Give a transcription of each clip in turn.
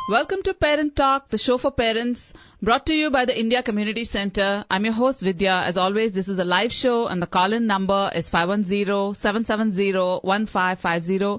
Welcome to Parent Talk, the show for parents, brought to you by the India Community Center. I'm your host, Vidya. As always, this is a live show, and the call-in number is 510-770-1550.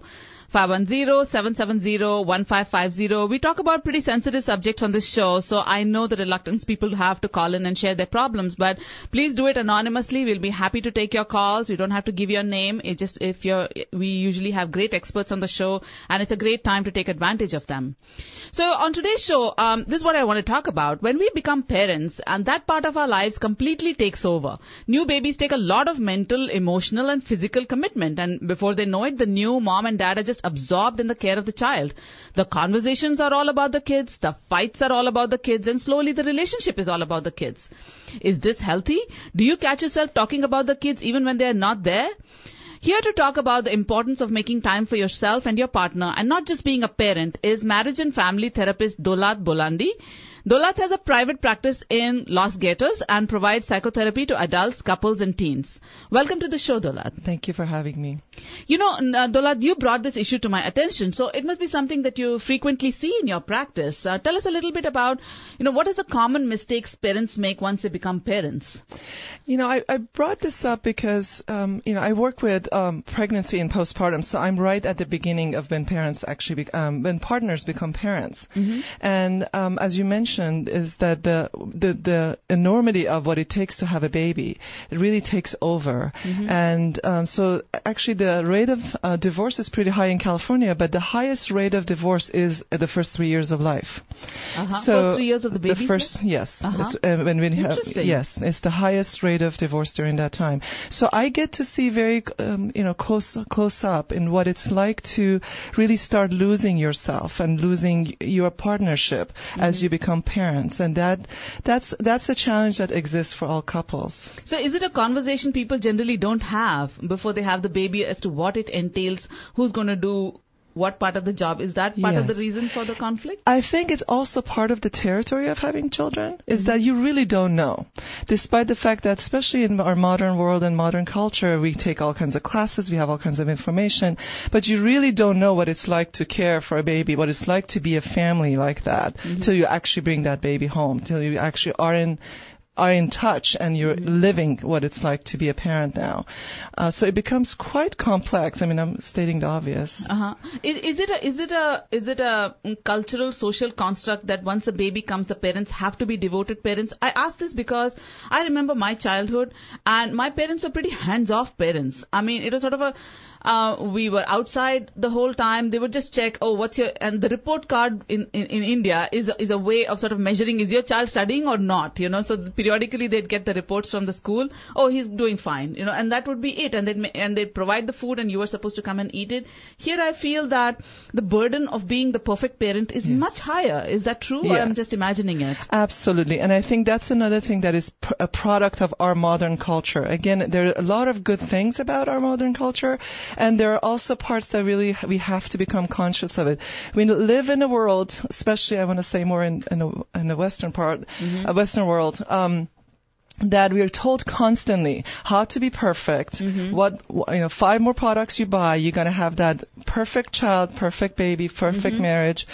510-770-1550. We talk about pretty sensitive subjects on this show, so I know the reluctance people have to call in and share their problems, but please do it anonymously. We'll be happy to take your calls. You don't have to give your name. It's just we usually have great experts on the show, and it's a great time to take advantage of them. So on today's show, this is what I want to talk about. When we become parents, and that part of our lives completely takes over. New babies take a lot of mental, emotional, and physical commitment, and before they know it, the new mom and dad are just absorbed in the care of the child. The conversations are all about the kids, the fights are all about the kids, and slowly the relationship is all about the kids. Is this healthy? Do you catch yourself talking about the kids even when they are not there? Here to talk about the importance of making time for yourself and your partner and not just being a parent is marriage and family therapist Dolat Bolandi. Dolat has a private practice in Los Gatos and provides psychotherapy to adults, couples, and teens. Welcome to the show, Dolat. Thank you for having me. You know, Dolat, you brought this issue to my attention, so it must be something that you frequently see in your practice. Tell us a little bit about, what are the common mistakes parents make once they become parents? I brought this up because, I work with pregnancy and postpartum, so I'm right at the beginning of when parents actually, when partners become parents. Mm-hmm. And as you mentioned, is that the enormity of what it takes to have a baby, it really takes over. Mm-hmm. And so actually the rate of divorce is pretty high in California, but the highest rate of divorce is at the first 3 years of life. Uh-huh. So first 3 years of the baby? Yes. Uh-huh. It's, when we have, Interesting. yes, it's the highest rate of divorce during that time. So I get to see very, close up in what it's like to really start losing yourself and losing your partnership as you become parents, and that's a challenge that exists for all couples. So is it a conversation people generally don't have before they have the baby as to what it entails, who's going to do what part of the job? Is that part of the reason for the conflict? I think it's also part of the territory of having children, is that you really don't know. Despite the fact that, especially in our modern world and modern culture, we take all kinds of classes, we have all kinds of information, but you really don't know what it's like to care for a baby, what it's like to be a family like that, till you actually bring that baby home, till you actually are in touch and you're living what it's like to be a parent now. So it becomes quite complex. I mean, I'm stating the obvious. Uh-huh. Is it a cultural, social construct that once a baby comes, the parents have to be devoted parents? I ask this because I remember my childhood and my parents were pretty hands-off parents. I mean, it was sort of we were outside the whole time. They would just check, and the report card in India is a way of sort of measuring, is your child studying or not, so periodically they'd get the reports from the school, he's doing fine, and that would be it. And they'd provide the food and you were supposed to come and eat it. Here I feel that the burden of being the perfect parent is much higher. Is that true? Or I'm just imagining it? Absolutely. And I think that's another thing that is a product of our modern culture. Again, there are a lot of good things about our modern culture, and there are also parts that really we have to become conscious of it. We live in a world, especially I want to say more in the Western part, Western world, that we are told constantly how to be perfect. 5 more products you buy, you're going to have that perfect child, perfect baby, perfect marriage,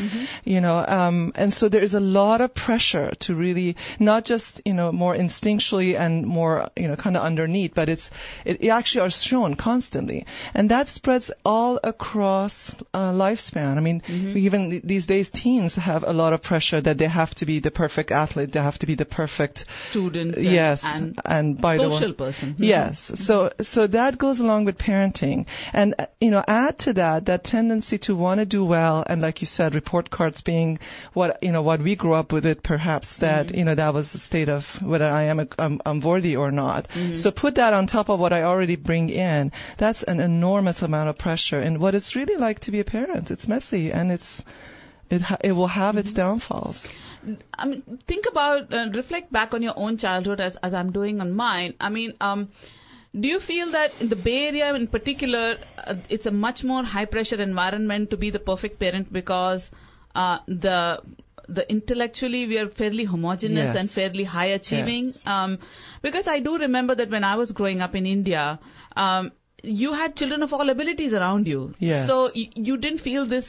and so there is a lot of pressure to really not just, more instinctually and more, kind of underneath, but it actually are shown constantly. And that spreads all across lifespan. I mean, even these days teens have a lot of pressure that they have to be the perfect athlete, they have to be the perfect student. Yes. And by the way, social person. Yes. So that goes along with parenting. And, add to that tendency to want to do well. And like you said, report cards being what we grew up with it, perhaps that, that was the state of whether I'm worthy or not. So put that on top of what I already bring in. That's an enormous amount of pressure. And what it's really like to be a parent, it's messy and it will have its downfalls. I mean, think about, reflect back on your own childhood as I'm doing on mine. I mean, do you feel that in the Bay Area in particular, it's a much more high pressure environment to be the perfect parent because the intellectually we are fairly homogeneous and fairly high achieving? Yes. Because I do remember that when I was growing up in India, you had children of all abilities around you. Yes. So you didn't feel this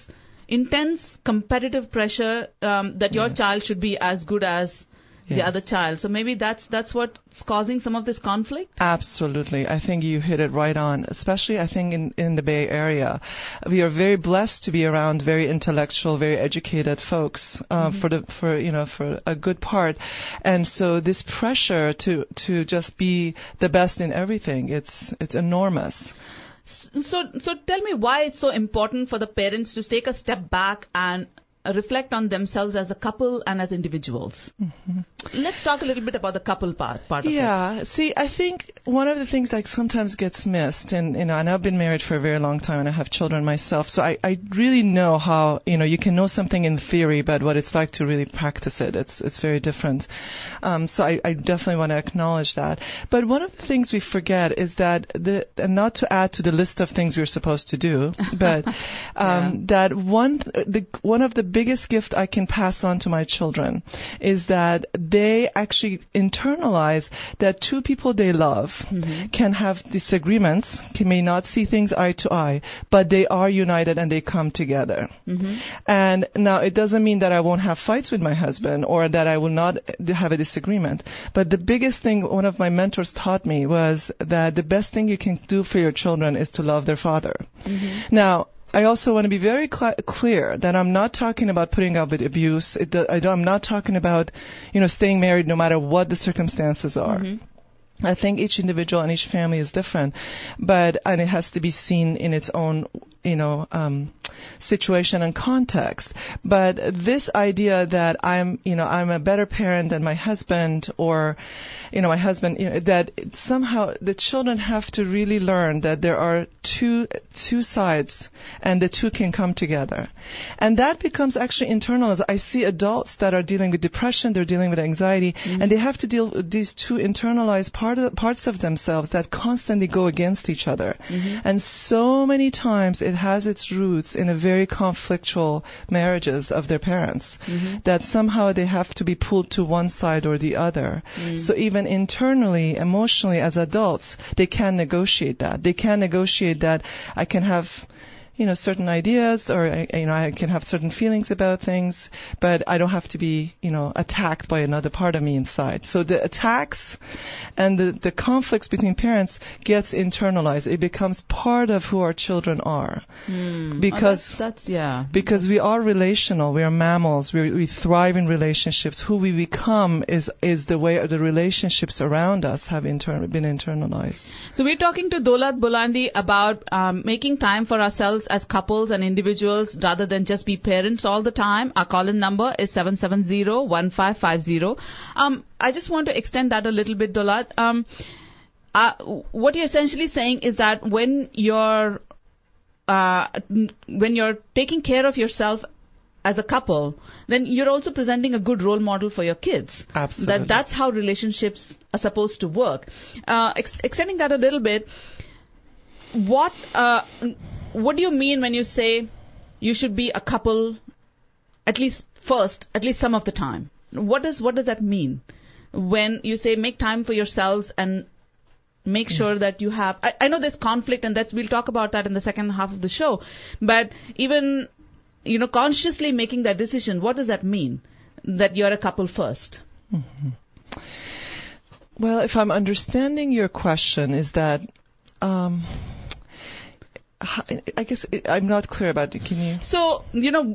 intense competitive pressure that your child should be as good as the other child. So maybe that's what's causing some of this conflict? Absolutely. I think you hit it right on, especially I think in the Bay Area. We are very blessed to be around very intellectual, very educated folks, for a good part. And so this pressure to just be the best in everything, it's enormous. So tell me why it's so important for the parents to take a step back and reflect on themselves as a couple and as individuals. Mm-hmm. Let's talk a little bit about the couple part of it. Yeah. See, I think one of the things that sometimes gets missed, and I've been married for a very long time and I have children myself, so I really know how, you can know something in theory, but what it's like to really practice it, it's very different. So I definitely want to acknowledge that. But one of the things we forget is that and not to add to the list of things we're supposed to do, but that one of the biggest gift I can pass on to my children is that they actually internalize that two people they love can have disagreements, may not see things eye to eye, but they are united and they come together. Mm-hmm. And now it doesn't mean that I won't have fights with my husband or that I will not have a disagreement. But the biggest thing one of my mentors taught me was that the best thing you can do for your children is to love their father. Mm-hmm. Now, I also want to be very clear that I'm not talking about putting up with abuse. I'm not talking about, staying married no matter what the circumstances are. Mm-hmm. I think each individual and each family is different, and it has to be seen in its own, situation and context. But this idea that I'm a better parent than my husband, or, my husband, that somehow the children have to really learn that there are two sides and the two can come together. And that becomes actually internal. As I see adults that are dealing with depression, they're dealing with anxiety, and they have to deal with these two internalized parts of themselves that constantly go against each other. Mm-hmm. And so many times it has its roots in a very conflictual marriages of their parents, that somehow they have to be pulled to one side or the other. So even internally, emotionally, as adults, they can negotiate that. They can negotiate that I can have certain ideas, or I can have certain feelings about things, but I don't have to be attacked by another part of me inside. So the attacks and the conflicts between parents gets internalized. It becomes part of who our children are, because because we are relational. We are mammals. We thrive in relationships. Who we become is the way the relationships around us have been internalized. So we're talking to Daulat Bolandi about making time for ourselves as couples and individuals rather than just be parents all the time. Our call-in number is 770-1550. I just want to extend that a little bit, Daulat. What you're essentially saying is that when you're taking care of yourself as a couple, then you're also presenting a good role model for your kids. Absolutely. That's how relationships are supposed to work. Extending that a little bit, what do you mean when you say you should be a couple at least some of the time? What does that mean when you say make time for yourselves and make sure that you have? I know there's conflict, and we'll talk about that in the second half of the show. But even consciously making that decision, what does that mean? That you're a couple first. Mm-hmm. Well, if I'm understanding your question, is that I guess I'm not clear about it. Can you? So,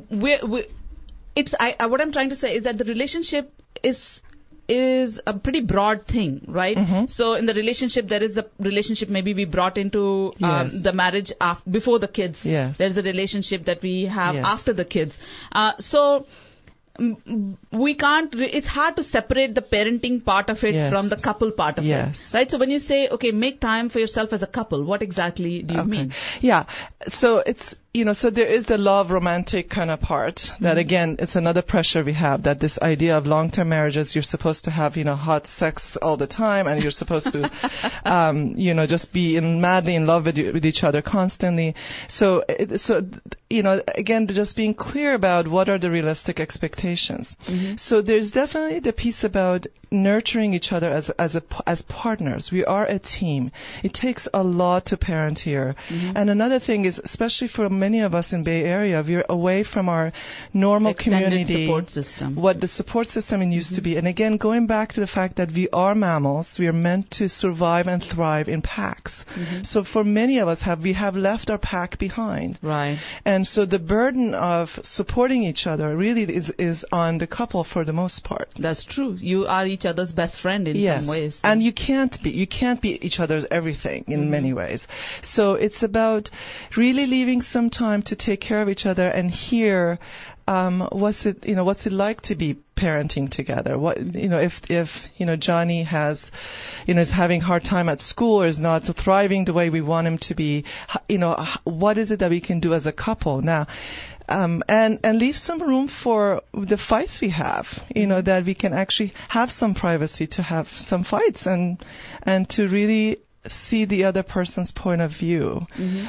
what I'm trying to say is that the relationship is a pretty broad thing, right? Mm-hmm. So in the relationship, there is the relationship maybe we brought into the marriage before the kids. Yes. There's a relationship that we have after the kids. So we can't, it's hard to separate the parenting part of it from the couple part of it. Right? So when you say, okay, make time for yourself as a couple, what exactly do you mean? Yeah. So it's, so there is the love romantic kind of part that, again, it's another pressure we have, that this idea of long-term marriages, you're supposed to have, hot sex all the time, and you're supposed to, just be madly in love with each other constantly. So, again, just being clear about what are the realistic expectations. Mm-hmm. So there's definitely the piece about nurturing each other as partners. We are a team. It takes a lot to parent here. And another thing is, especially for many of us in Bay Area, we're away from our normal extended community. Support system. What the support system used to be. And again, going back to the fact that we are mammals, we are meant to survive and thrive in packs. So for many of us, we have left our pack behind. Right. And so the burden of supporting each other really is on the couple for the most part. That's true. You are each other's best friend in some ways. So. And you can't be each other's everything in many ways. So it's about really leaving some time to take care of each other and hear what's it like to be parenting together. If Johnny is having a hard time at school or is not thriving the way we want him to be, what is it that we can do as a couple now? And leave some room for the fights we have, that we can actually have some privacy to have some fights and to really see the other person's point of view.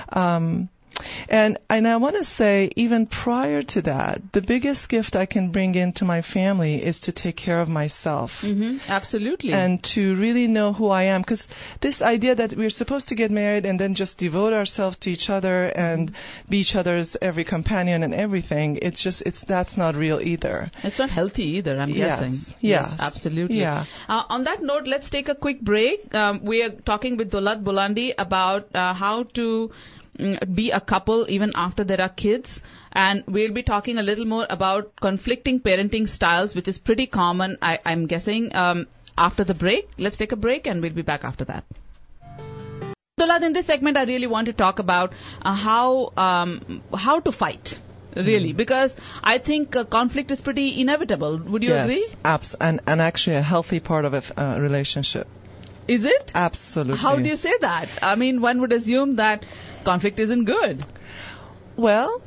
And I want to say, even prior to that, the biggest gift I can bring into my family is to take care of myself. Absolutely. And to really know who I am. Because this idea that we're supposed to get married and then just devote ourselves to each other and be each other's every companion and everything, that's not real either. It's not healthy either, I'm guessing. Yes, absolutely. Yeah. On that note, let's take a quick break. We are talking with Daulat Bulandi about how to be a couple even after there are kids, and we'll be talking a little more about conflicting parenting styles, which is pretty common, I'm guessing, after the break. Let's take a break and we'll be back after that. Daulat, in this segment I really want to talk about how to fight. Really, because I think conflict is pretty inevitable. Would you agree? Yes, and actually a healthy part of a relationship. Is it? Absolutely. How do you say that? I mean, one would assume that conflict isn't good. Well,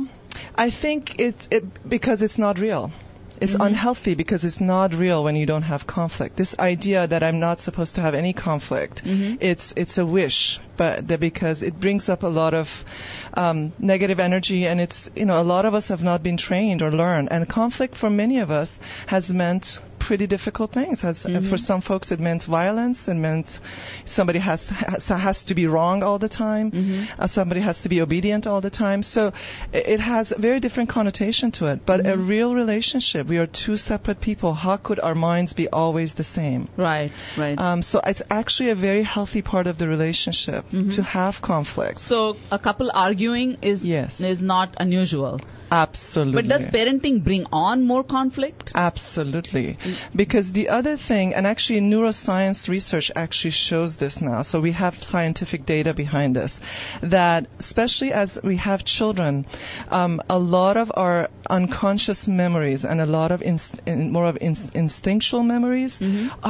I think it's because it's not real. It's unhealthy because it's not real when you don't have conflict. This idea that I'm not supposed to have any conflict, it's a wish, but because it brings up a lot of negative energy, and it's a lot of us have not been trained or learned, and conflict for many of us has meant pretty difficult things. For some folks, it meant violence. It meant somebody has to be wrong all the time. Somebody has to be obedient all the time. So it has a very different connotation to it. But a real relationship, we are two separate people. How could our minds be always the same? Right. So it's actually a very healthy part of the relationship to have conflict. So a couple arguing is not unusual. Absolutely. But does parenting bring on more conflict? Absolutely. Because the other thing, and actually neuroscience research actually shows this now, so we have scientific data behind this, that especially as we have children, a lot of our unconscious memories and a lot of more of instinctual memories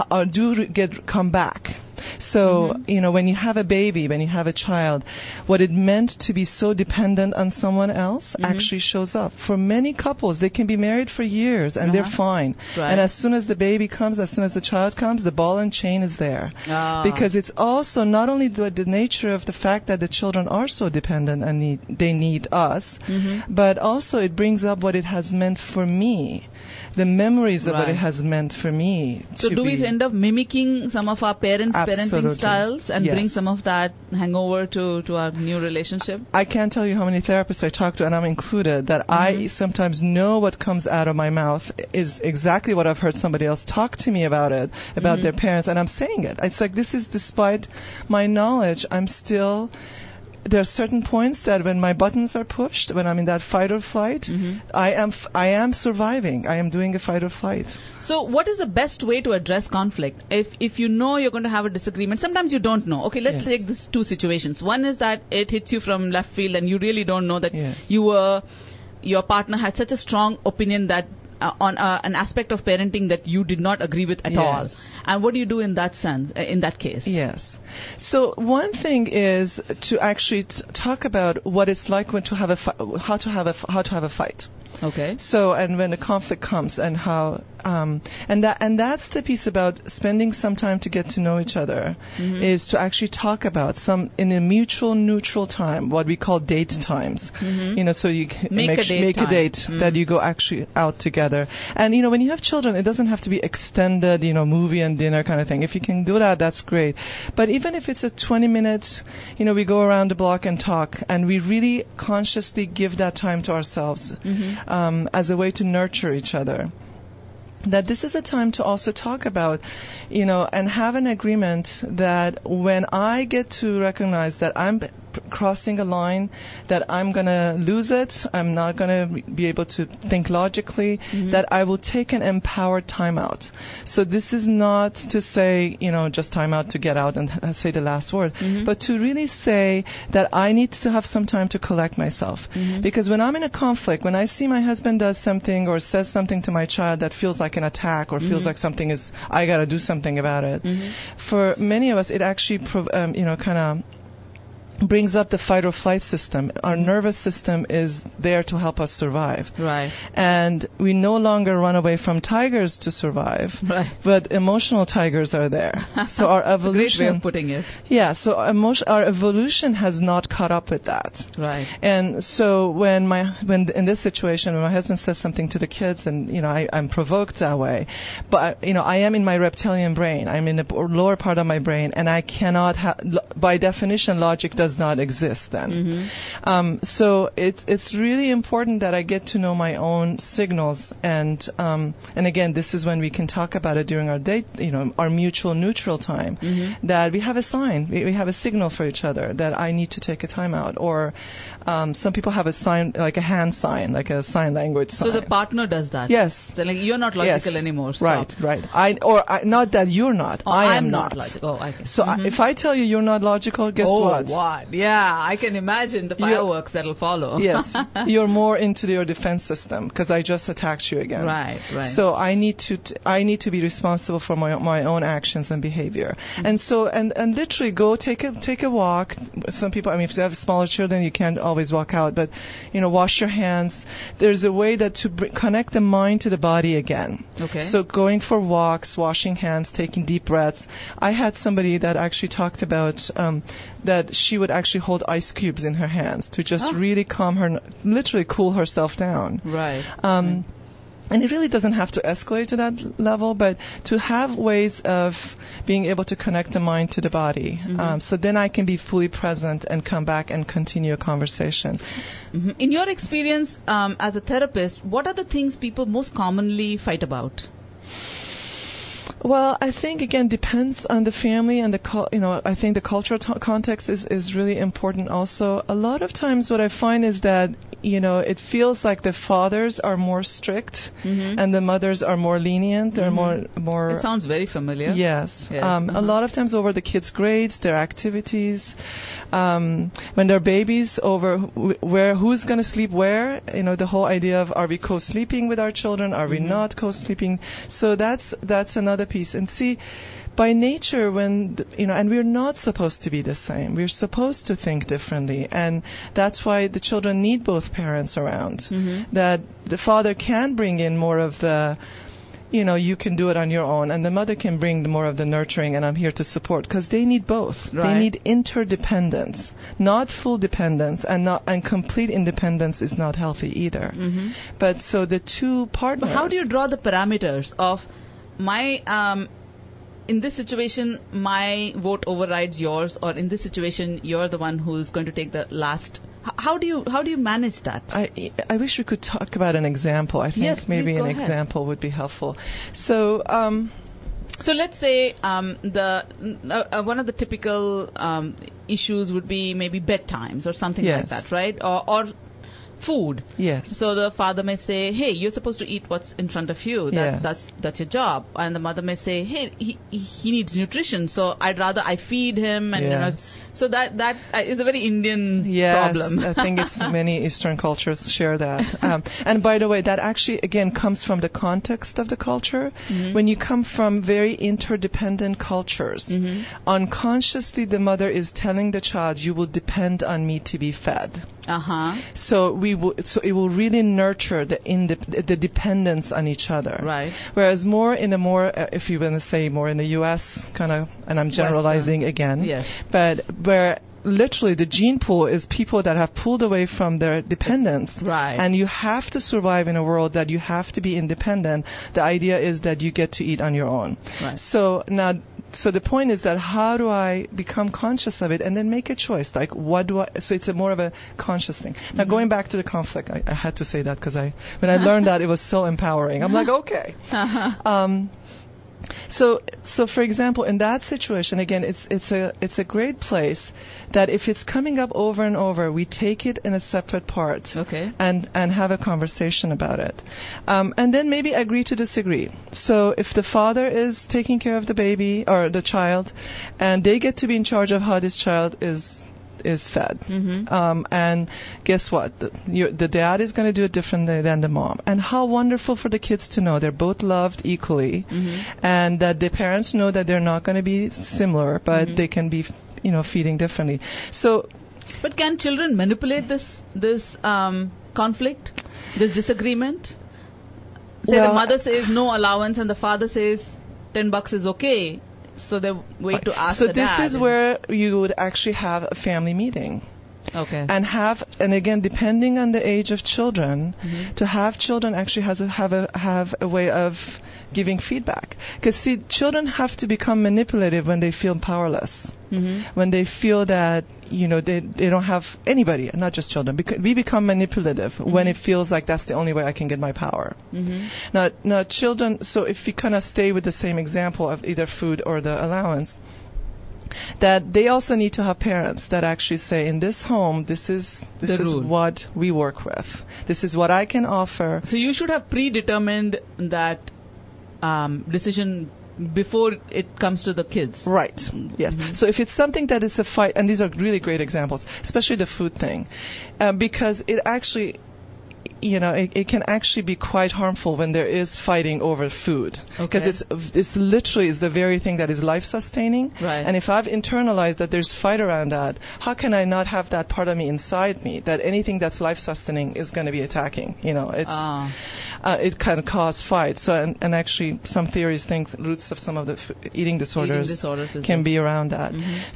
come back. So, when you have a baby, when you have a child, what it meant to be so dependent on someone else actually shows up. For many couples, they can be married for years and they're fine. Right. And as soon as the baby comes, as soon as the child comes, the ball and chain is there. Because it's also not only the nature of the fact that the children are so dependent and they need us, but also it brings up what it has meant for me. The memories of what it has meant for me. So do we end up mimicking some of our parents' parenting styles and bring some of that hangover to our new relationship? I can't tell you how many therapists I talk to, and I'm included, that I sometimes know what comes out of my mouth is exactly what I've heard somebody else talk to me about their parents, and I'm saying it. It's like, this is despite my knowledge, there are certain points that when my buttons are pushed, when I'm in that fight or flight, I am surviving. I am doing a fight or flight. So what is the best way to address conflict? If you know you're going to have a disagreement, sometimes you don't know. Okay, let's take these two situations. One is that it hits you from left field and you really don't know that your partner has such a strong opinion that on an aspect of parenting that you did not agree with at all. And what do you do in that sense, in that case? Yes. So one thing is to actually talk about what it's like how to have a fight. Okay. So, and when the conflict comes, and how, and that's the piece about spending some time to get to know each other, is to actually talk about in a mutual neutral time, what we call date times. So you make a date that you go actually out together. And when you have children, it doesn't have to be extended, movie and dinner kind of thing. If you can do that, that's great. But even if it's a 20 minutes, we go around the block and talk, and we really consciously give that time to ourselves. As a way to nurture each other. That this is a time to also talk about, and have an agreement that when I get to recognize that I'm crossing a line, that I'm going to lose it, I'm not going to be able to think logically, that I will take an empowered time out. So this is not to say, just time out to get out and say the last word, but to really say that I need to have some time to collect myself. Because when I'm in a conflict, when I see my husband does something or says something to my child that feels like an attack or feels like something is, I got to do something about it. For many of us, it actually, kind of brings up the fight or flight system. Our nervous system is there to help us survive. Right. And we no longer run away from tigers to survive. Right. But emotional tigers are there. So our evolution. Great way of putting it. Yeah. So our evolution has not caught up with that. Right. And so when in this situation, when my husband says something to the kids, and I'm provoked that way, but I am in my reptilian brain. I'm in the lower part of my brain, and I cannot by definition, logic does not exist then. So it's really important that I get to know my own signals, and again, this is when we can talk about it during our date, our mutual neutral time, that we have a sign, we have a signal for each other that I need to take a time out, or some people have a sign, like a hand sign, like a sign language sign. So the partner does that? Yes. So like you're not logical anymore. Stop. Right. Not that you're not. I am not. Logical. Oh, okay. So if I tell you you're not logical, guess what? What? Yeah, I can imagine the fireworks that'll follow. Yes. You're more into your defense system because I just attacked you again. Right. So I need to be responsible for my own actions and behavior. And so and literally go take a walk. Some people, if you have smaller children, you can't always walk out, but wash your hands. There's a way that to connect the mind to the body again. Okay. So going for walks, washing hands, taking deep breaths. I had somebody that actually talked about that she would actually hold ice cubes in her hands to just really calm her, literally cool herself down. Right. And it really doesn't have to escalate to that level, but to have ways of being able to connect the mind to the body. So then I can be fully present and come back and continue a conversation. In your experience as a therapist, what are the things people most commonly fight about? Well, I think, again, depends on the family and I think the cultural context is really important also. A lot of times what I find is that, it feels like the fathers are more strict and the mothers are more lenient. They're more. It sounds very familiar. Yes. A lot of times over the kids' grades, their activities, when they're babies, over who's going to sleep where, the whole idea of, are we co-sleeping with our children? Are we not co-sleeping? So that's another piece. And see, by nature, and we're not supposed to be the same. We're supposed to think differently. And that's why the children need both parents around. That the father can bring in more of the, you can do it on your own, and the mother can bring more of the nurturing, and I'm here to support, because they need both. Right. They need interdependence, not full dependence, and complete independence is not healthy either. But so the two partners. But how do you draw the parameters of in this situation, my vote overrides yours, or in this situation, you're the one who's going to take the last? How do you manage that? I wish we could talk about an example. I think maybe an example would be helpful. So let's say one of the typical issues would be maybe bedtimes or something like that, right? Or food. Yes. So the father may say, "Hey, you're supposed to eat what's in front of you. That's your job." And the mother may say, "Hey, he needs nutrition, so I'd rather I feed him." And so that is a very Indian problem. I think it's many Eastern cultures share that. And by the way, that actually again comes from the context of the culture. When you come from very interdependent cultures, unconsciously the mother is telling the child, "You will depend on me to be fed." So it will really nurture the dependence on each other. Right. Whereas if you want to say more in the U.S. kind of, and I'm generalizing again. Yes. But where literally the gene pool is people that have pulled away from their dependence. Right. And you have to survive in a world that you have to be independent. The idea is that you get to eat on your own. Right. So the point is that how do I become conscious of it and then make a choice? Like, so it's more of a conscious thing. Now, going back to the conflict, I had to say that because when I learned that, it was so empowering. I'm like, okay. So for example, in that situation, again, it's a great place that if it's coming up over and over, we take it in a separate part, and have a conversation about it, and then maybe agree to disagree. So if the father is taking care of the baby or the child, and they get to be in charge of how this child is fed. And guess what? The dad is going to do it differently than the mom. And how wonderful for the kids to know they're both loved equally, and that the parents know that they're not going to be similar, but they can be, feeding differently. So, but can children manipulate this conflict, this disagreement? Say the mother says no allowance and the father says $10 is okay. So they wait to ask the dad. So this is where you would actually have a family meeting. Okay. And again, depending on the age of children, to have children actually have a way of giving feedback. Because see, children have to become manipulative when they feel powerless. When they feel that, they don't have anybody, not just children. We become manipulative when it feels like that's the only way I can get my power. Now children, so if we kind of stay with the same example of either food or the allowance, that they also need to have parents that actually say, in this home, this is what we work with. This is what I can offer. So you should have predetermined that decision before it comes to the kids. Right. Yes. So if it's something that is a fight, and these are really great examples, especially the food thing, because it actually, it can actually be quite harmful when there is fighting over food, because it's literally the very thing that is life sustaining. Right. And if I've internalized that there's fight around that, how can I not have that part of me inside me that anything that's life sustaining is going to be attacking? It can cause fight. So and actually some theories think roots of some of the eating disorders can be around that.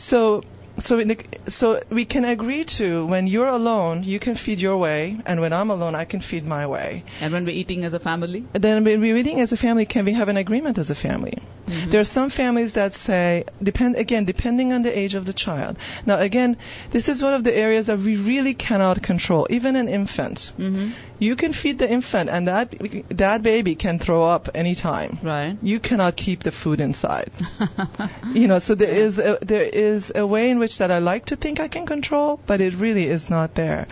So we can agree to, when you're alone, you can feed your way, and when I'm alone, I can feed my way. And when we're eating as a family? Then when we're eating as a family, can we have an agreement as a family? There are some families that say, depending on the age of the child. Now again, this is one of the areas that we really cannot control. Even an infant. You can feed the infant, and that baby can throw up anytime. Right. You cannot keep the food inside. So there is a way in which that I like to think I can control, but it really is not there.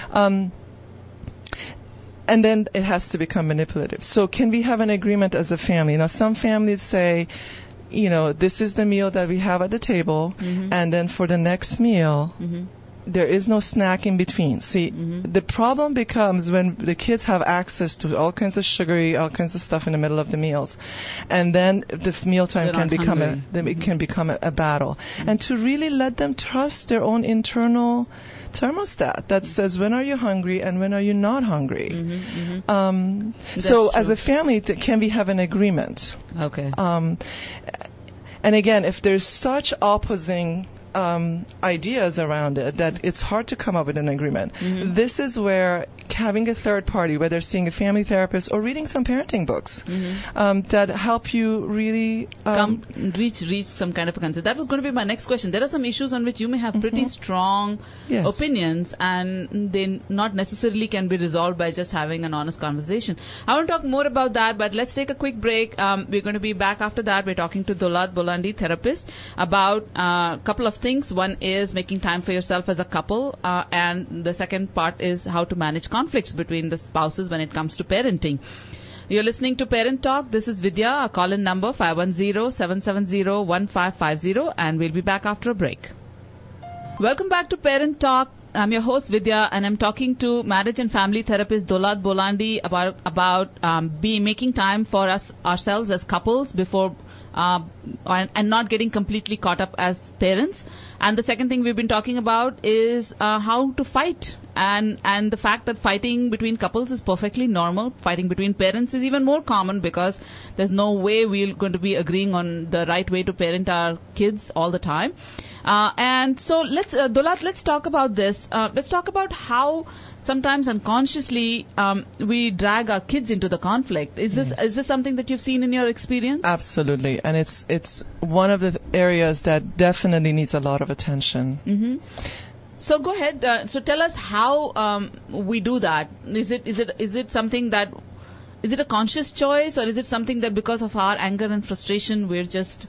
And then it has to become manipulative. So can we have an agreement as a family? Now some families say, this is the meal that we have at the table, and then for the next meal, there is no snack in between. See, the problem becomes when the kids have access to all kinds of sugary, all kinds of stuff in the middle of the meals, and then the mealtime can become a battle. And to really let them trust their own internal thermostat that says, when are you hungry and when are you not hungry? So as a family, can we have an agreement? Okay. And again, if there's such opposing ideas around it that it's hard to come up with an agreement. This is where having a third party, whether seeing a family therapist or reading some parenting books, that help you really reach some kind of a concept. That was going to be my next question. There are some issues on which you may have pretty strong opinions, and they not necessarily can be resolved by just having an honest conversation. I want to talk more about that, but let's take a quick break. We're going to be back after that. We're talking to Dolaat Bolandi, therapist, about a couple of things. One is making time for yourself as a couple, and the second part is how to manage conflicts between the spouses when it comes to parenting. You're listening to Parent Talk. This is Vidya. Our call-in number 510-770-1550, and we'll be back after a break. Welcome back to Parent Talk. I'm your host Vidya, and I'm talking to marriage and family therapist Dolaat Bolandi about making time for ourselves as couples before and not getting completely caught up as parents. And the second thing we've been talking about is how to fight And the fact that fighting between couples is perfectly normal. Fighting between parents is even more common because there's no way we're going to be agreeing on the right way to parent our kids all the time. And so Daulat, let's talk about this. Let's talk about how sometimes unconsciously we drag our kids into the conflict. Is this something that you've seen in your experience? Absolutely, and it's one of the areas that definitely needs a lot of attention. Mm-hmm. So go ahead. So tell us how we do that. Is it something that is it a conscious choice, or is it something that because of our anger and frustration it just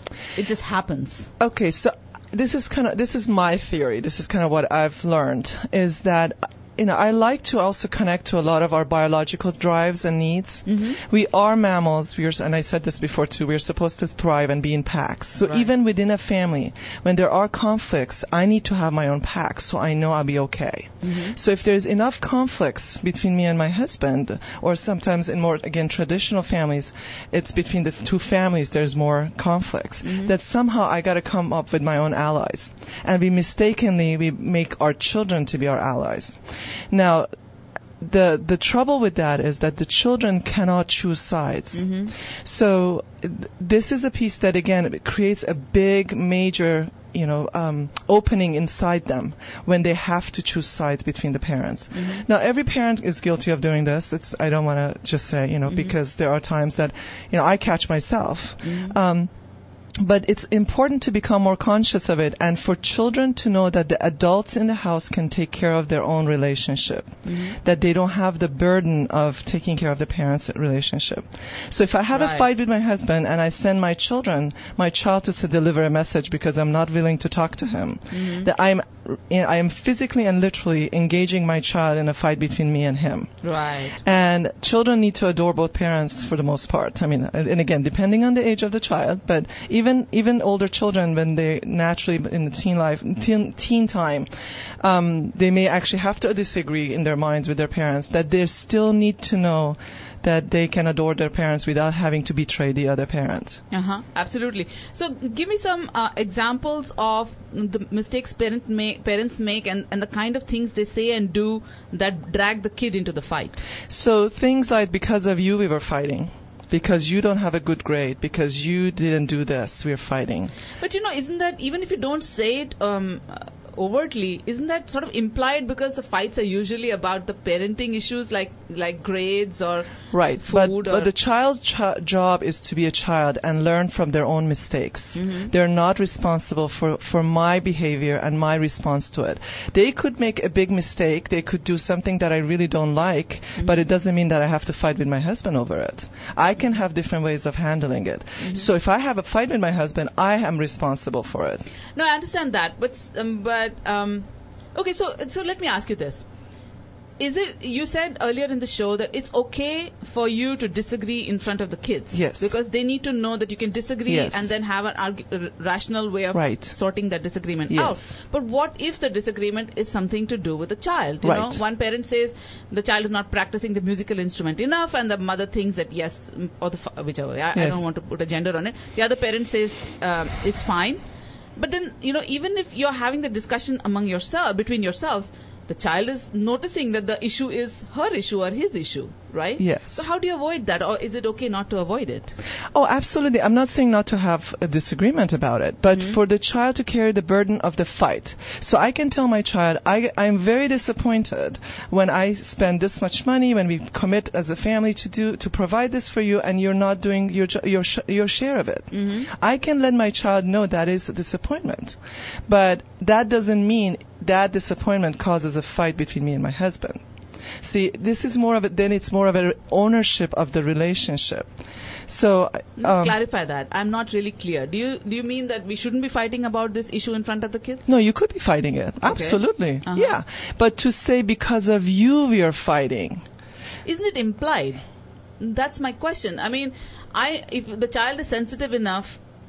happens? Okay, so this is my theory. This is kind of what I've learned is that I like to also connect to a lot of our biological drives and needs. Mm-hmm. We are mammals, and I said this before too, we're supposed to thrive and be in packs. So right. Even within a family, when there are conflicts, I need to have my own pack so I know I'll be okay. Mm-hmm. So if there's enough conflicts between me and my husband, or sometimes in more, again, traditional families, it's between the two families there's more conflicts, mm-hmm. that somehow I got to come up with my own allies. And we make our children to be our allies. Now, the trouble with that is that the children cannot choose sides. Mm-hmm. So this is a piece that, again, it creates a big, major, opening inside them when they have to choose sides between the parents. Mm-hmm. Now, every parent is guilty of doing this. I don't want to just say, mm-hmm. because there are times that, I catch myself. Mm-hmm. But it's important to become more conscious of it, and for children to know that the adults in the house can take care of their own relationship, mm-hmm. that they don't have the burden of taking care of the parents' relationship. So if I have right. a fight with my husband and I send my child to deliver a message because I'm not willing to talk to him, mm-hmm. that I am physically and literally engaging my child in a fight between me and him. Right. And children need to adore both parents for the most part. I mean, and again, depending on the age of the child, but even older children, when they naturally in the teen time, they may actually have to disagree in their minds with their parents, that they still need to know that they can adore their parents without having to betray the other parent. Absolutely. So give me some examples of the mistakes parents make and the kind of things they say and do that drag the kid into the fight. So things like, because of you we were fighting. Because you don't have a good grade, because you didn't do this, we're fighting. But isn't that, even if you don't say it overtly, isn't that sort of implied, because the fights are usually about the parenting issues like grades or right. food? But the child's job is to be a child and learn from their own mistakes. Mm-hmm. They're not responsible for my behavior and my response to it. They could make a big mistake. They could do something that I really don't like, mm-hmm. but it doesn't mean that I have to fight with my husband over it. I can have different ways of handling it. Mm-hmm. So if I have a fight with my husband, I am responsible for it. No, I understand that, okay, so let me ask you this. You said earlier in the show that it's okay for you to disagree in front of the kids. Yes. Because they need to know that you can disagree yes. and then have a rational way of right. sorting that disagreement yes. out. But what if the disagreement is something to do with the child? You right. know, one parent says the child is not practicing the musical instrument enough, and the mother thinks that yes, or whichever. I don't want to put a gender on it. The other parent says it's fine. But then, even if you're having the discussion between yourselves, the child is noticing that the issue is her issue or his issue, right? Yes. So how do you avoid that, or is it okay not to avoid it? Oh, absolutely. I'm not saying not to have a disagreement about it, but mm-hmm. for the child to carry the burden of the fight. So I can tell my child, I'm very disappointed when I spend this much money, when we commit as a family to provide this for you, and you're not doing your share of it. Mm-hmm. I can let my child know that is a disappointment, but that doesn't mean that disappointment causes a fight between me and my husband. See, this is more of an ownership of the relationship. So let's clarify that. I'm not really clear. Do you mean that we shouldn't be fighting about this issue in front of the kids? No, you could be fighting it. Okay. Absolutely. Uh-huh. Yeah. But to say because of you we are fighting. Isn't it implied? That's my question. I mean, if the child is sensitive enough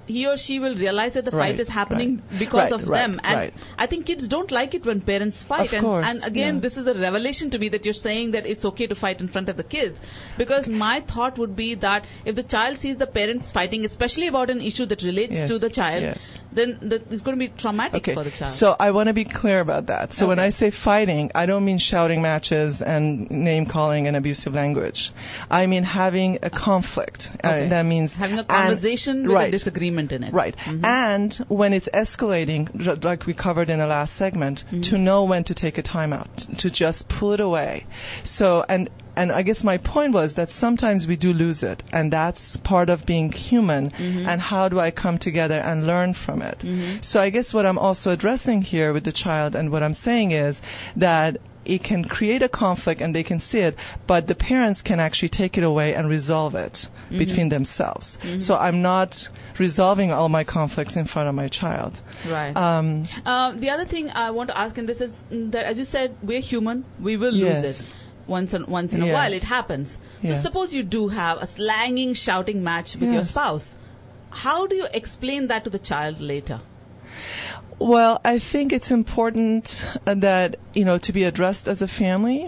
he or she will realize that the Right, fight is happening right. because Right, of right, them. And right. I think kids don't like it when parents fight. Of course, and again, yeah. this is a revelation to me that you're saying that it's okay to fight in front of the kids. Because my thought would be that if the child sees the parents fighting, especially about an issue that relates Yes, to the child, yes. then it's going to be traumatic for the child. So I want to be clear about that. So when Okay. I say fighting, I don't mean shouting matches and name calling and abusive language. I mean having a conflict. Okay. That means having a conversation with right. a disagreement in it. Right. And when it's escalating, like we covered in the last segment, to know when to take a timeout, to just pull it away. So, and I guess my point was that sometimes we do lose it, and that's part of being human, and how do I come together and learn from it. So I guess what I'm also addressing here with the child and what I'm saying is that it can create a conflict and they can see it, but the parents can actually take it away and resolve it between themselves. So I'm not resolving all my conflicts in front of my child. Right. The other thing I want to ask in this is that, as you said, we're human. We will lose Yes. it. Once in a Yes. while, it happens. So Yes. suppose you do have a slanging, shouting match with your Yes. spouse. How do you explain that to the child later? Well, I think it's important that, to be addressed as a family,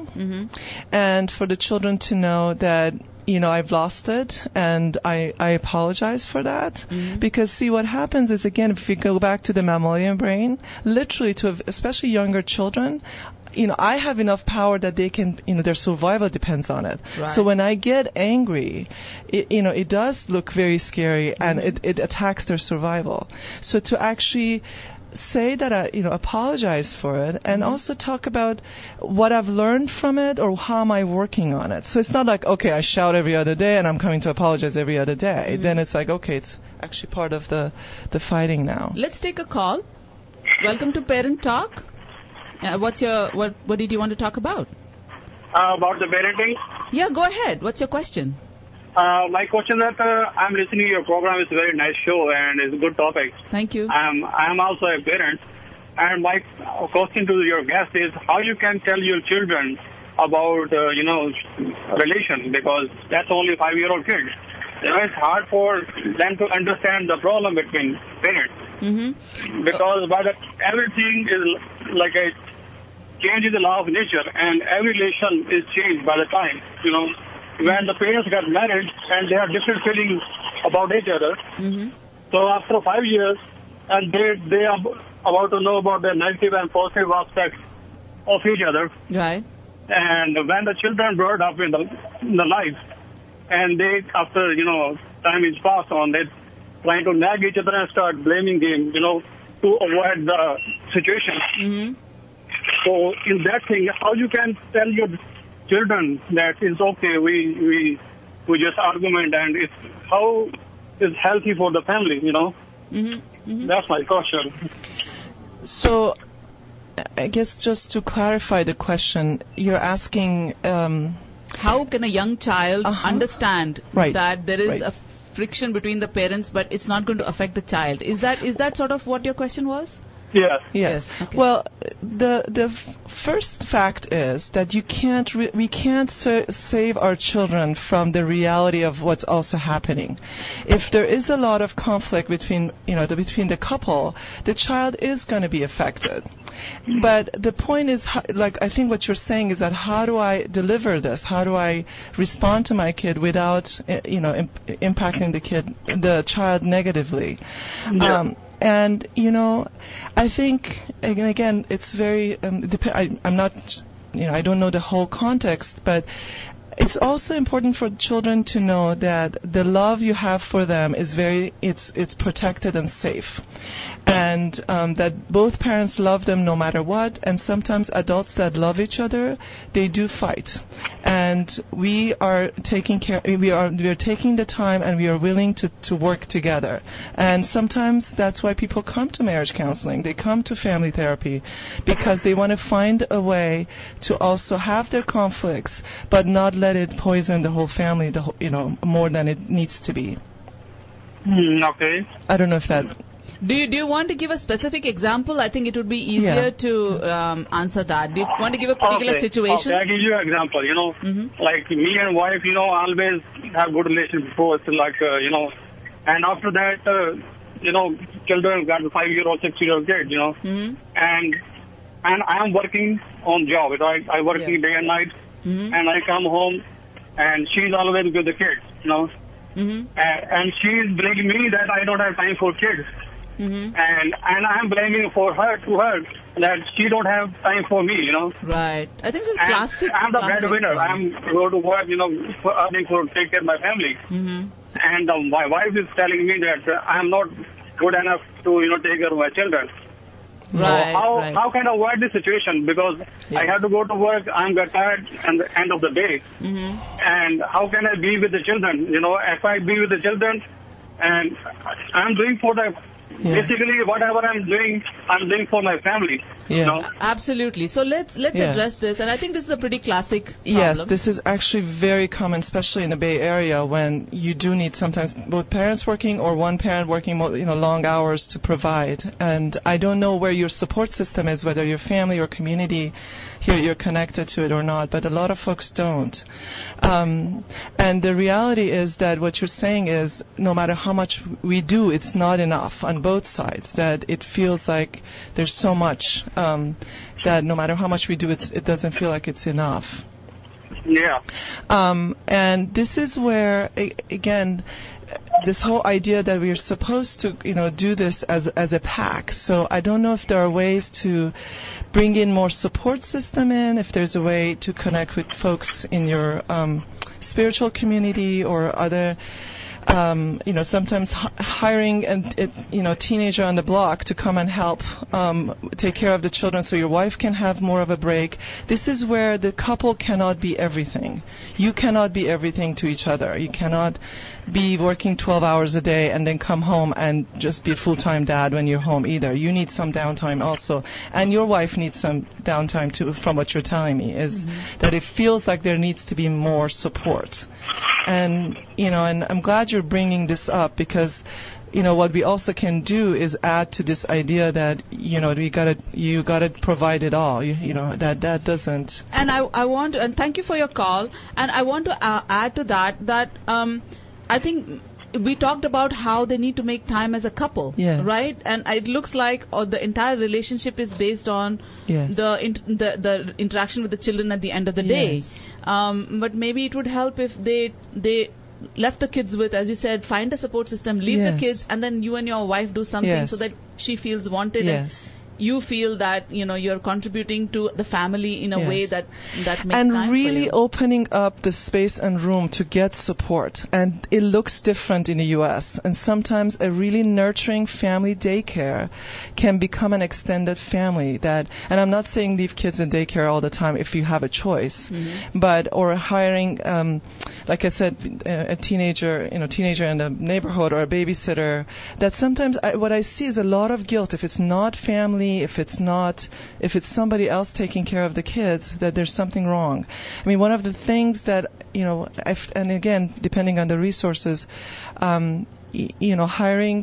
and for the children to know that, I've lost it and I apologize for that. Because see, what happens is, again, if we go back to the mammalian brain, literally especially younger children, I have enough power that they can, their survival depends on it. Right. So when I get angry, it does look very scary and it attacks their survival. So to actually say that I, apologize for it and also talk about what I've learned from it or how am I working on it. So it's not like, okay, I shout every other day and I'm coming to apologize every other day. Then it's like, okay, it's actually part of the fighting now. Let's take a call. Welcome to Parent Talk. What did you want to talk about? About the parenting. Yeah, go ahead. What's your question? My question that I'm listening to your program. It's a very nice show and it's a good topic. Thank you. I'm also a parent, and my question to your guest is how you can tell your children about relation, because that's only 5-year-old kid. It's hard for them to understand the problem between parents. Because everything is like a change in the law of nature, and every relation is changed by the time. When the parents get married and they have different feelings about each other, so after 5 years, and they are about to know about the negative and positive aspects of each other. Right. And when the children brought up in the life, and they, after time is passed on, they trying to nag each other and start blaming them, to avoid the situation. So in that thing, how you can tell your children that it's okay, we just argument, and it's how is healthy for the family, That's my question. So I guess just to clarify the question, you're asking how can a young child understand Right. that there is Right. a friction between the parents, but it's not going to affect the child? Is that sort of what your question was? Yes. Yes. Okay. Well, the first fact is that we can't save our children from the reality of what's also happening. If there is a lot of conflict between the couple, the child is going to be affected. But the point is, I think what you're saying is that how do I deliver this? How do I respond to my kid without, impacting the child negatively? Yeah. And I think again, it's very. I'm not. I don't know the whole context, but it's also important for children to know that the love you have for them is it's protected and safe, and that both parents love them no matter what. And sometimes adults that love each other, they do fight, and we are taking care. We are taking the time, and we are willing to work together. And sometimes that's why people come to marriage counseling. They come to family therapy because they want to find a way to also have their conflicts, but not let it poison the whole family, more than it needs to be. Okay. I don't know if that. Do you want to give a specific example? I think it would be easier to answer that. Do you want to give a particular situation? Okay, I'll give you an example. Like me and wife, always have good relation before. It's like, and after that, children got 5-year-old, 6-year-old kids, Mm-hmm. and I am working on job. I working day and night, Mm-hmm. and I come home, and she's always with the kids, Mm-hmm. and she's blaming me that I don't have time for kids. Mm-hmm. And I'm blaming to her that she don't have time for me, Right. I think it's a And classic. I'm the classic breadwinner. one. I'm go to work, for earning for take care of my family. Mm-hmm. And my wife is telling me that I'm not good enough to, take care of my children. Right. So right. how can I avoid this situation? Because I have to go to work, I'm get tired at the end of the day. Mm-hmm. And how can I be with the children? If I be with the children, and I'm doing for the, basically whatever I'm doing for my family. Yeah. Absolutely. So let's address this, and I think this is a pretty classic problem. Yes, this is actually very common, especially in the Bay Area, when you do need sometimes both parents working or one parent working, long hours to provide. And I don't know where your support system is, whether your family or community here you're connected to it or not, but a lot of folks don't. And the reality is that what you're saying is, no matter how much we do, it's not enough on both sides. That it feels like there's so much. That no matter how much we do, it doesn't feel like it's enough. Yeah. And this is where, again, this whole idea that we are supposed to, do this as a pack. So I don't know if there are ways to bring in more support system in, if there's a way to connect with folks in your spiritual community or other. Sometimes hiring a teenager on the block to come and help take care of the children so your wife can have more of a break. This is where the couple cannot be everything. You cannot be everything to each other. You cannot be working 12 hours a day and then come home and just be a full-time dad when you're home either. You need some downtime also. And your wife needs some downtime too, from what you're telling me, is that it feels like there needs to be more support. And, and I'm glad you're bringing this up because, what we also can do is add to this idea that, you gotta provide it all. That doesn't. And I want to, and thank you for your call. And I want to add to that I think we talked about how they need to make time as a couple, right? And it looks like the entire relationship is based on the interaction with the children at the end of the day. Yes. But maybe it would help if they left the kids with, as you said, find a support system, leave the kids, and then you and your wife do something so that she feels wanted. Yes. And you feel that you're contributing to the family in a way that makes and time really for you. opening up the space and room to get support. And it looks different in the U.S. And sometimes a really nurturing family daycare can become an extended family. And I'm not saying leave kids in daycare all the time if you have a choice, or hiring, like I said, a teenager in the neighborhood or a babysitter. That sometimes what I see is a lot of guilt if it's not family. If it's somebody else taking care of the kids, that there's something wrong. I mean, one of the things that, and again, depending on the resources, hiring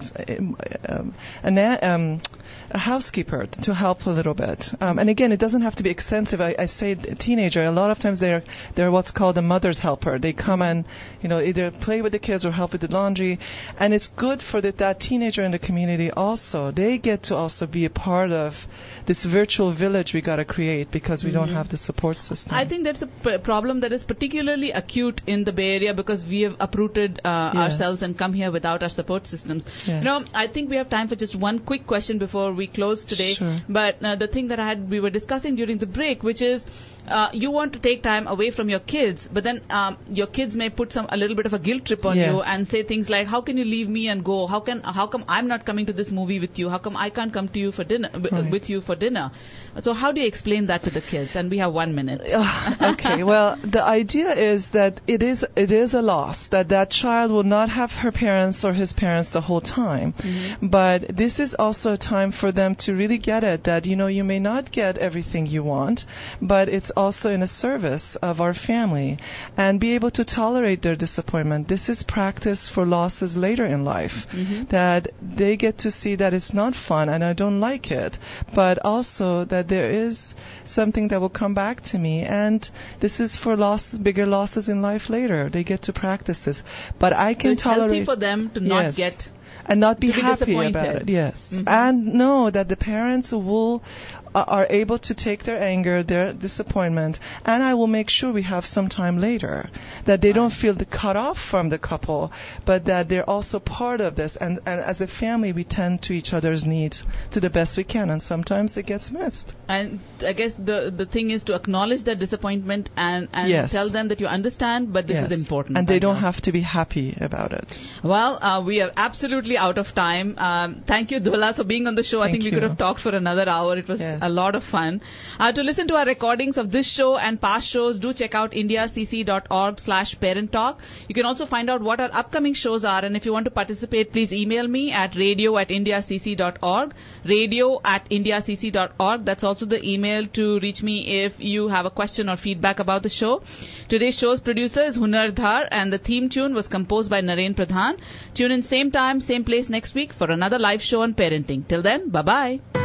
a housekeeper to help a little bit. And again, it doesn't have to be extensive. I say a teenager, a lot of times they're what's called a mother's helper. They come and, either play with the kids or help with the laundry. And it's good for that teenager in the community also. They get to also be a part of this virtual village we got to create because we don't have the support system. I think that's a problem that is particularly acute in the Bay Area because we have uprooted ourselves and come here without our support systems. Yes. I think we have time for just one quick question before we close today. Sure. But the thing that we were discussing during the break, which is you want to take time away from your kids, but then your kids may put a little bit of a guilt trip on you and say things like, how can you leave me and go? How come I'm not coming to this movie with you? How come I can't come to you for dinner with you for dinner? So how do you explain that to the kids? And we have 1 minute. Okay. Well, the idea is that it is a loss that child will not have her parents or his parents the whole time. But this is also a time for them to really get it that, you may not get everything you want, but it's also in a service of our family and be able to tolerate their disappointment. This is practice for losses later in life, that they get to see that it's not fun and I don't like it, but also that there is something that will come back to me, and this is for bigger losses in life later. They get to practice this. But I can so it's tolerate. healthy for them to not get and not be To be happy disappointed. about it. Yes. Mhm. And know that the parents are able to take their anger, their disappointment, and I will make sure we have some time later that they don't feel cut off from the couple, but that they're also part of this. And as a family, we tend to each other's needs to the best we can, and sometimes it gets missed. And I guess the thing is to acknowledge that disappointment and Yes. tell them that you understand, but this Yes. is important. And they I don't know. have to be happy about it. Well, we are absolutely out of time. Thank you, Dhola, for being on the show. I Thank think we you. could have talked for another hour. It was Yes. a lot of fun. To listen to our recordings of this show and past shows, do check out indiacc.org/parent talk. You can also find out what our upcoming shows are, and if you want to participate, please email me at radio@indiacc.org, radio@indiacc.org. That's also the email to reach me if you have a question or feedback about the show. Today's show's producer is Hunar Dhar, and the theme tune was composed by Naren Pradhan. Tune in same time, same place next week for another live show on parenting. Till then, bye-bye.